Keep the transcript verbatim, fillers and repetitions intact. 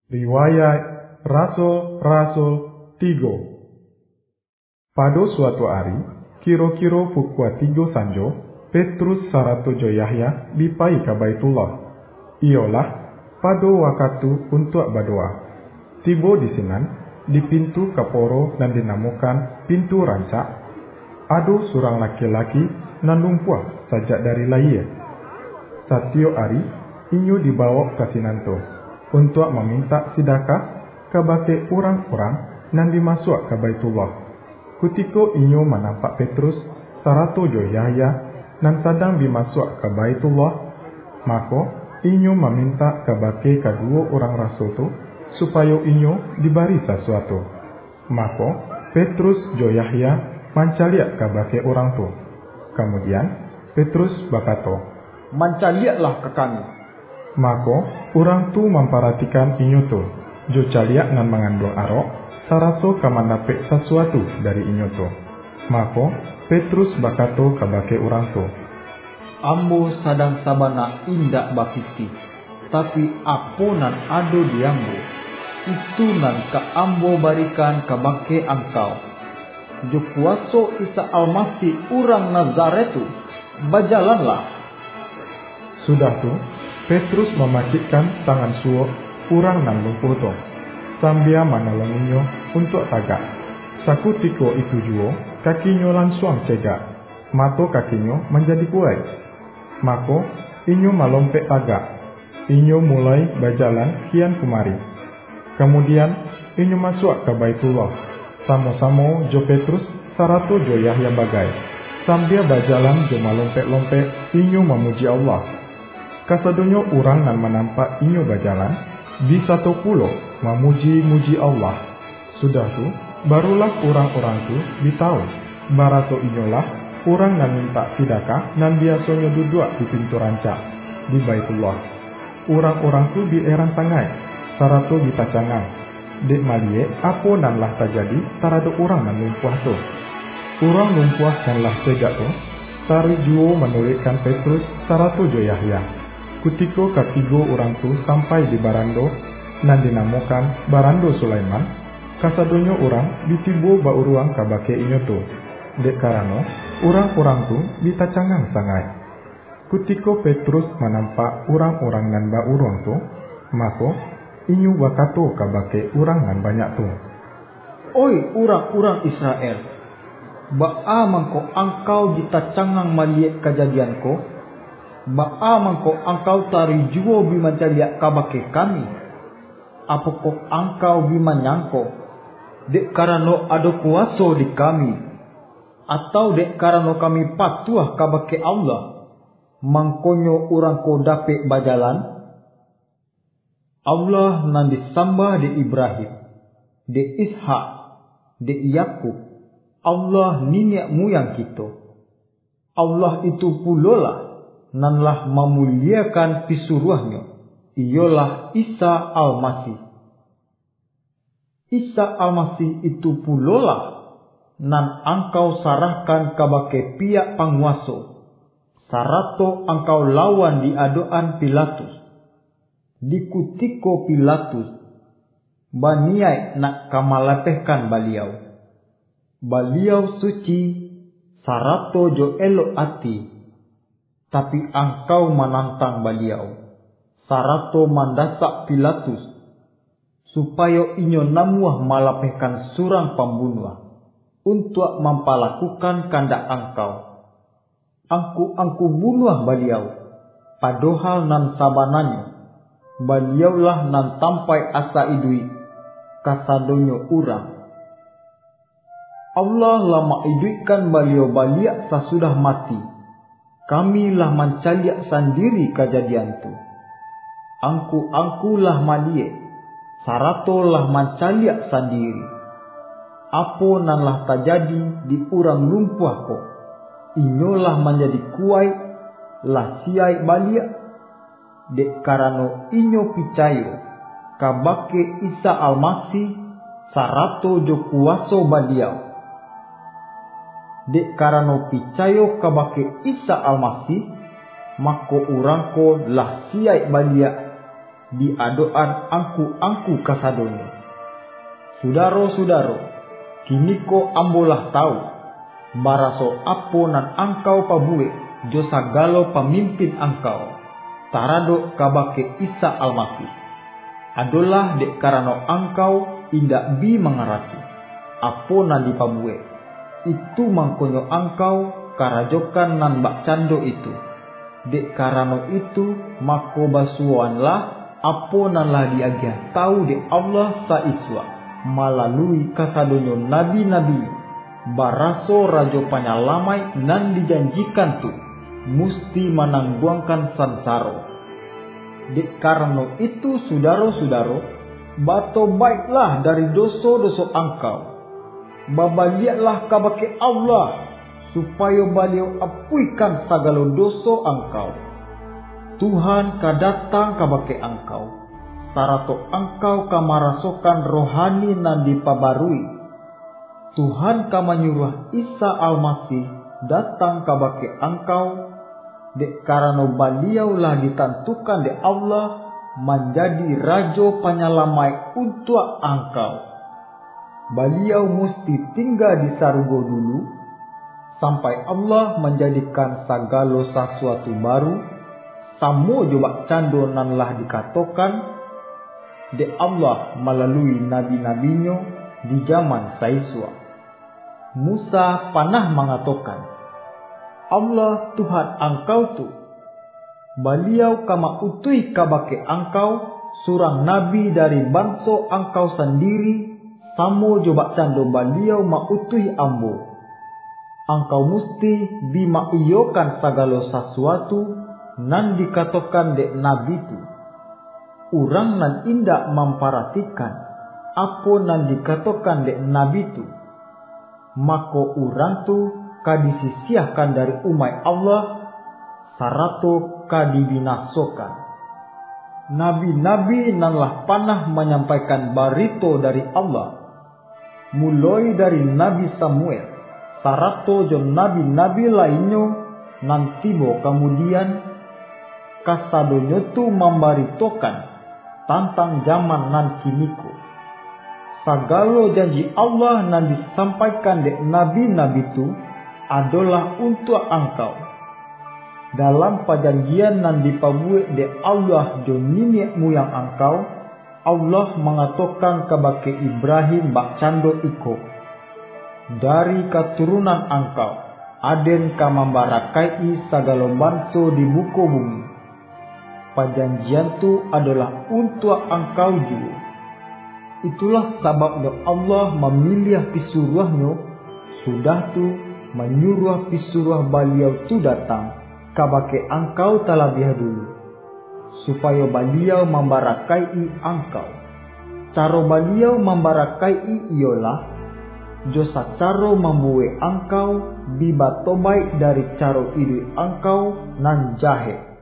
Riwayat Rasul-Rasul tiga. Pada suatu hari, kira-kira pukul tiga sanjo, Petrus saratu jo Yahya dipai ke Baitullah. Ialah pada waktu untuk berdoa. Tiba di sinan, di pintu kaporo dan dinamakan pintu rancak, ada seorang laki-laki nan lumpuh sajak dari lahir. Setiap hari, inyo dibawa ke sinanto untuk meminta sedekah kepada orang-orang nan dimasuk ke Baitullah. Ketika inyo menampak Petrus saratu jo Yahya nan sedang dimasuk ke Baitullah, maka inyo meminta kepada kedua orang rasul tu supaya inyo diberi sesuatu. Maka Petrus jo Yahya mencaliak kepada orang tu. Kemudian Petrus berkata, "Mencaliaklah ke kami." Maka orang tu memperhatikan inyo tu, jo caliak nan mengandung arok, saraso ka mendapik sesuatu dari inyo tu. Maka Petrus berkata kepada orang tu, "Ambo sadang sabana indak bapiti, tapi apa nan ado di ambo, itu nan ka ambo barikan kepada engkau. Jo kuasa Isa Almasih orang Nazaret tu, bajalanlah." Sudah tu, Petrus memakitkan tangan suo orang nan lumpuh tu, sambil menolonginya untuk tagak. Sakutiko itu jua, kakinya langsung cegak, mata kakinya menjadi kuat. Maka inyo melompet tagak, inyo mulai berjalan kian kemari. Kemudian inyo masuk ke Baitullah, sama-sama jo Petrus saratu jo Yahya bagai. Sambil berjalan jo melompet-lompet, inyo memuji Allah. Kasadonyo orang nan menampak inyo berjalan, bisa tu pulo memuji-muji Allah. Sudah tu, barulah orang-orang tu ditahu, baraso inyolah orang nan minta sedekah nan biasanya duduk di pintu rancak di Baitullah. Orang-orang tu dieran sangai, saratu ditacangan. Dek malie apa nan lah terjadi terhadap orang nan lumpuh tu. Orang lumpuh nan lah cegak tu, tarik juo menurutkan Petrus saratu jo Yahya. Ketika ketiga orang tu sampai di barando nan dinamakan Barando Sulaiman, kasadonyo orang ditibu bauruang kabake inyo tu. Dek karano orang-orang tu ditacangan sangai. Ketika Petrus menampak orang-orang nan bauruang tu, maka inyo bakato kabake orang nan banyak tu, "Oi orang-orang Israel, baa mangko angkau ditacangang maliek kejadian ko? Baa mangko angkau tari juo bimancaliak kabake kami? Apakah angkau bimanyangko dek karano ada kuasa di kami, atau dek karano kami patuah kabake Allah, mangkonyo orang ko dapek bajalan? Allah nan disambah di Ibrahim, di Ishak, di Yakub, Allah nenek moyang kita. Allah itu pulolah nan lah memuliakan pisuruhnya, ialah Isa Almasih. Isa Almasih itu pulolah nan angkau sarahkan kabake pihak penguasa, sarato angkau lawan di adoan Pilatus. Di kutiko Pilatus baniai nak kamalatehkan beliau. Beliau suci, sarato jo elok ati, tapi angkau menantang beliau, sarato mandasak Pilatus, supaya inyo namuah malapehkan surang pembunuh, untuk mempalakukan kandak angkau. Angku-angku bunuh beliau, padahal nan sabananya, beliaulah nan tampai asa idui, kasadonyo urang. Allah lah maiduikan beliau baliak sesudah mati. Kamilah mencaliak sendiri kejadian tu. Angku-angkulah maliek, saratolah mencaliak sendiri. Apa nan lah terjadi di orang lumpuh ko, inyolah menjadi kuai, lah siai baliak. Dek karano inyo picayo kabake Isa Almasih, sarato jo kuasa beliau. Dek karano picayo kabake Isa Almasih, maka orang ko lah siai baliak di adoan angku-angku kasadonyo. Sudaro-sudaro, kini ko ambolah tahu, baraso apo nan angkau pabue jo sagalo pamimpin angkau, tarado kabake Isa Almasih. Adolah dek karano angkau indak bi mengerti apo nan dipabue, itu mangkonyo angkau karajokan nan bak cando itu. Dek karano itu mako basuanlah apo nan lah diagiah tahu de Allah saiswa malalui kasadonyo nabi-nabi, baraso rajo panyalamai nan dijanjikan tu musti menangguangkan sansaro. Dek karano itu sudaro-sudaro, bato baiklah dari doso-doso angkau, babaliatlah kabake Allah supaya beliau apuikan sagala doso angkau. Tuhan kadatang kabake angkau, sarato angkau kamarasokan rohani nan dipabarui. Tuhan kamanyuruh Isa Almasih datang kabake angkau, dek karano beliau lah ditentukan de Allah menjadi rajo panyalamai untuk angkau. Beliau mesti tinggal di sarugo dulu sampai Allah menjadikan sagala sesuatu baru, samo jobak cando nan lah dikatakan de Allah melalui nabi-nabinyo di zaman saiswa. Musa panah mengatakan, Allah Tuhan angkau tu, beliau kama utui kabake angkau surang nabi dari bangsa angkau sendiri, samo jobak cando beliau mautui ambo. Angkau musti bimaiyokan sagala sesuatu nan dikatakan dek nabi tu. Urang nan indak memperhatikan apo nan dikatakan dek nabi tu, mako urang tu kadisisiahkan dari umat Allah, sarato kadibinasokan. Nabi-nabi nanlah panah menyampaikan barito dari Allah, mulai dari Nabi Samuel, sarato jon nabi-nabi lainyo nan tibo kemudian, kasadonyo tu membaritokan tentang zaman nan kiniko. Sagalo janji Allah nan disampaikan dek nabi-nabi tu adalah untuk angkau. Dalam perjanjian nan dipabuat de Allah jo nenek moyang angkau, Allah mengatakan kabake Ibrahim bak cando iko, dari keturunan angkau aden ka membarakai sagala bangsa di muka bumi. Perjanjian tu adalah untuk angkau juga. Itulah sebabnya Allah memilih pisuruhnya, sudah tu menyuruh pisuruh beliau tu datang kabake angkau terlebih dulu, supaya beliau membarakai angkau. Cara beliau membarakai ialah josa cara membuat angkau bibatobai dari cara ide angkau nan jahe.